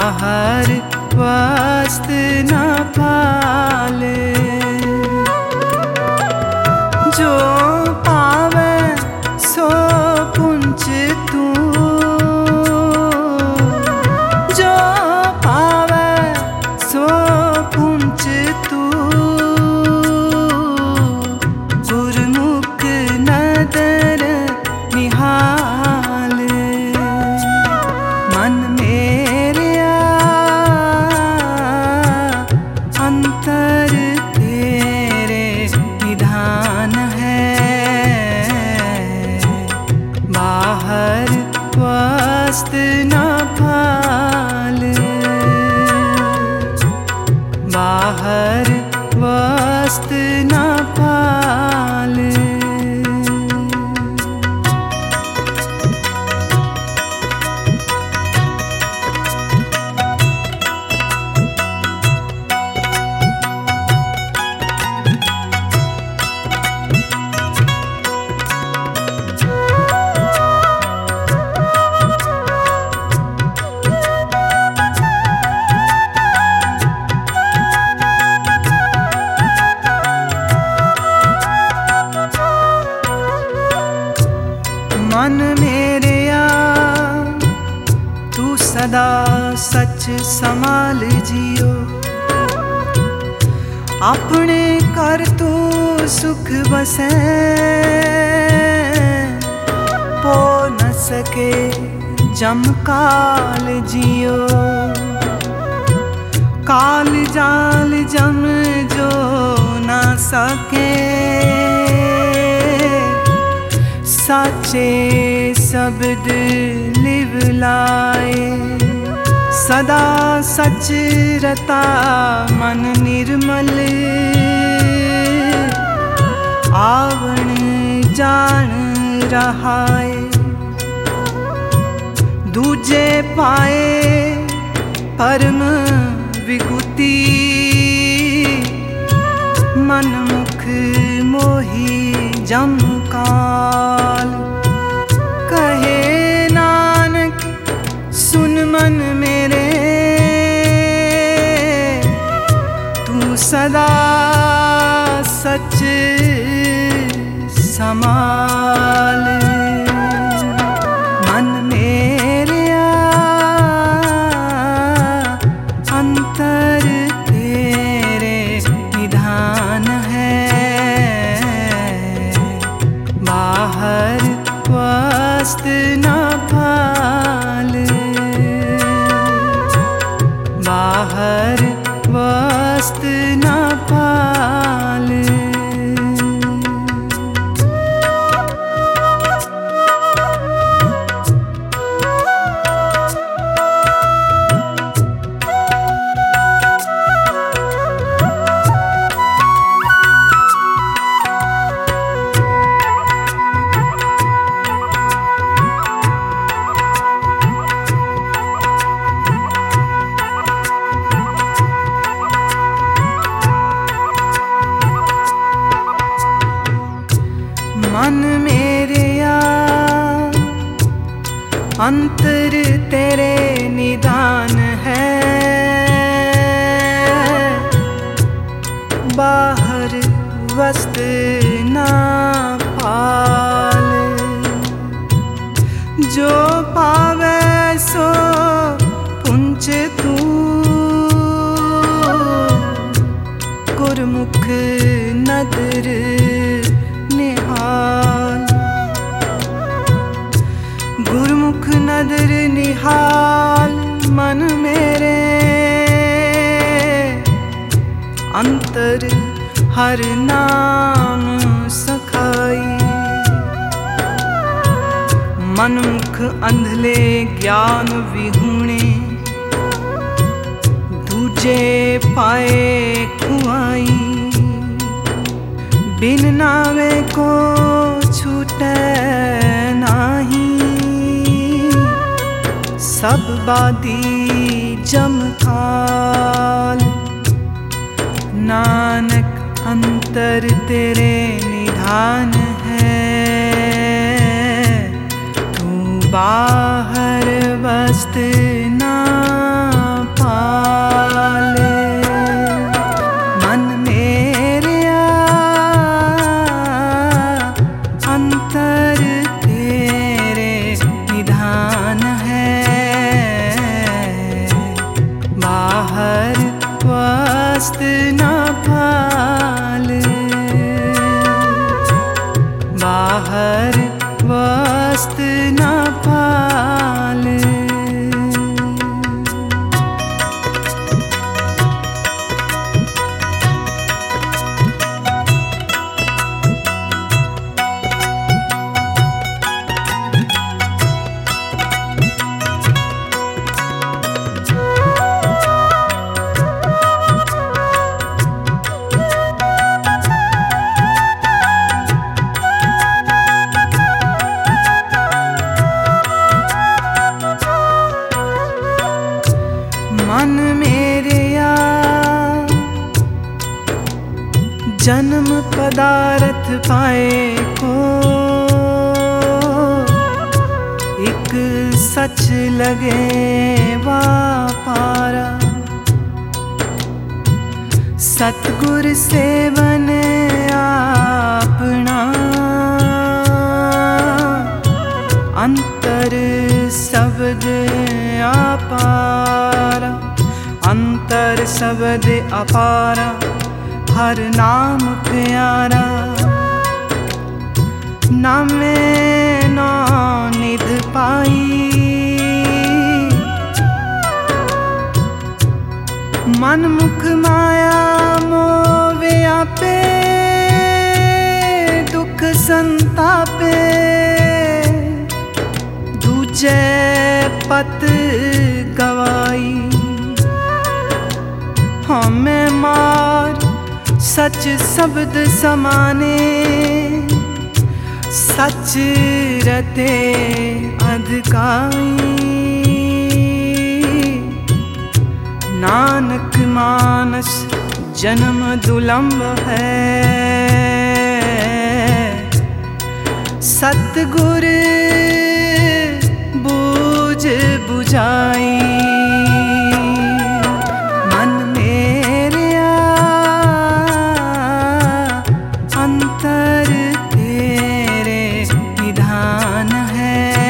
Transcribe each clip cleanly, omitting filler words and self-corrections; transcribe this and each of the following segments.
बाहर वस्त न पाले। जो पावे सो पुंच तू, जो पावे सो पुंच तू। गुरमुख नदर निहाल। मन मेरेया अंतर तेरे निधान है। बाहर वस्त न पाल, बाहर वस्त न पाल। मन मेरेया तू सदा सच संभाल जियो। अपने कर तू सुख बसे, हो न सके जम काल जियो। काल जाल जम जो न सके, साचे शब्द लिव लाए। सदा सच रता मन निर्मल, आवण जान रहाए। दूजे पाए परम विगुति, मन मुख मोही जम काल। कहे नानक सुन मन मेरे, तू सदा सच संभाल। मन मेरेया अंतर तेरे निधान है। बाहर वस्त न पाल, बाहर वस्त न पाल। मन मेरेया अंतर तेरे निदान है। बाहर वस्त न पाल, जो पावे सो पुंच तू। गुरमुख नदर निहाल, गुरमुख नदर निहाल। मन मेरे अंतर हर नाम सखाई। मनमुख अंधले ज्ञान विहूणे, दूजे पाए खुआई। बिन नावे को छूटे नाही, सब बादी जम काल। नानक अंतर तेरे निधान है। तू बाहर वस्त ना मन मेरेया जन्म पदार्थ पाए को एक सच लगे वापारा। सतगुर सेवन आपना अंतर शब्द अपारा। अंतर शब्द अपारा हर नाम प्यारा। नामे नौ निध पाई मन मुख माया मोवे आपे। दुख संतापे दूजे पत गवाई। हमें मार सच शब्द समाने सच रते अधिकाई। नानक मानस जन्म दुलंब है सतगुर बूझ बुझाई। मन मेरेया अंतर तेरे निधान है।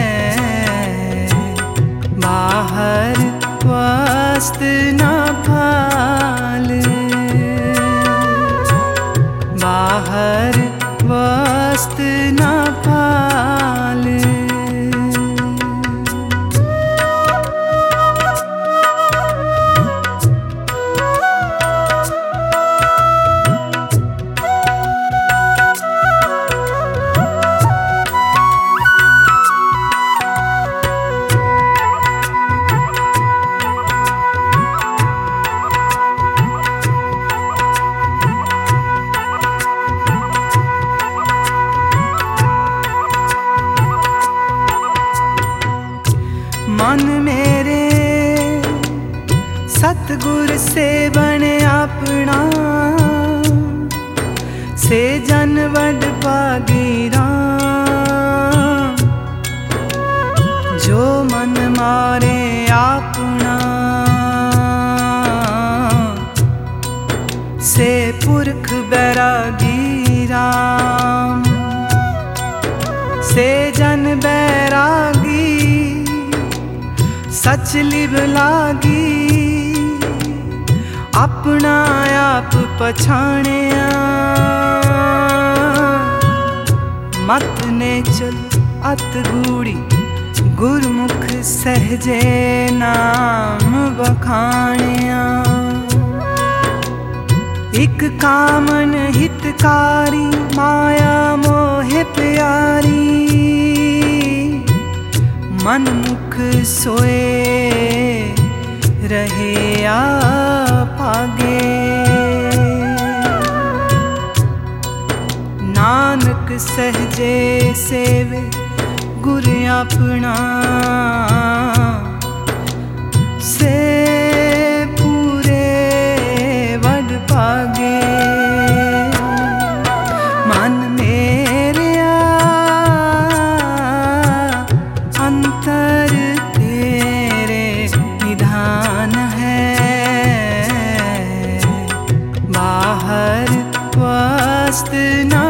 बाहर वस्त न फाल बाहर वस्त न फाल। मन मेरे सतगुर सेवन आपना से जन वड भागीरा। जो मन मारे आपना से पुरख बैरागी राम। से जन बैरागी सच लिव लागी। अपना आप पछाणिया मत ने चल अत गूढ़ी। गुरमुख सहजे नाम बखाणिया। एक कामन हितकारी माया मोह प्यारी। मन मुख सोए रहे आगे। नानक सहजे सेवे गुर अपना से पूरे वड पागे। मन मेरेया अंतर तेरे निधान है। बाहर वस्त न